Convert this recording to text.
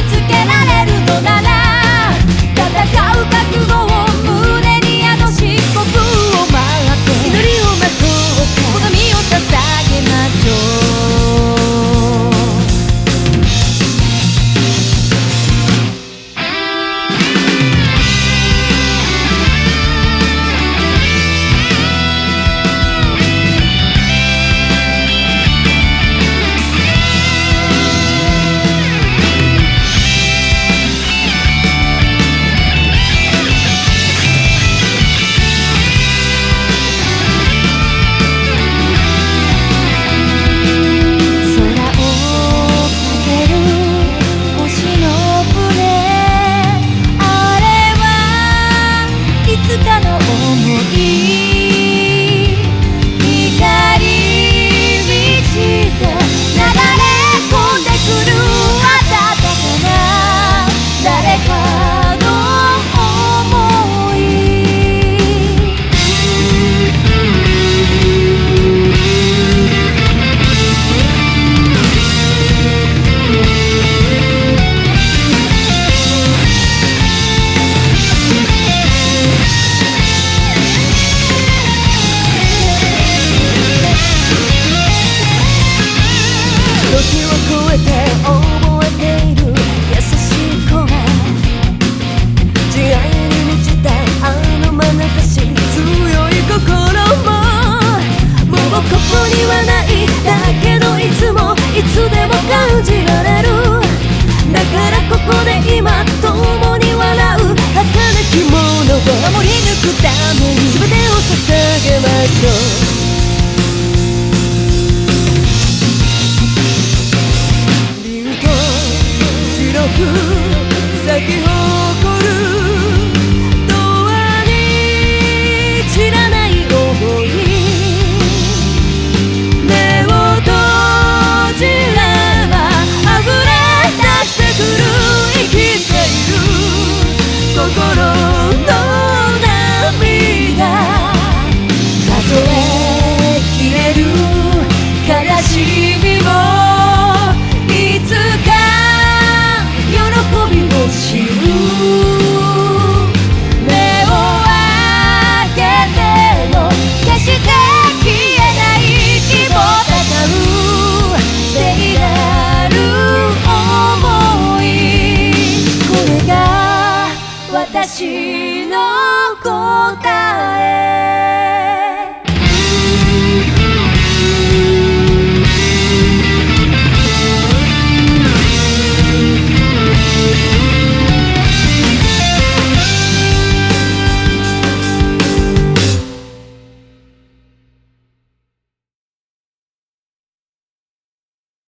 つけられるのなら戦う覚悟を胸に宿し刻を待って祈りをまとってこの身を捧げましょういつでも感じられるだからここで今共に笑う儚きものを守り抜くために全てを捧げましょう凛と白く咲き誇る永遠に散らない想い心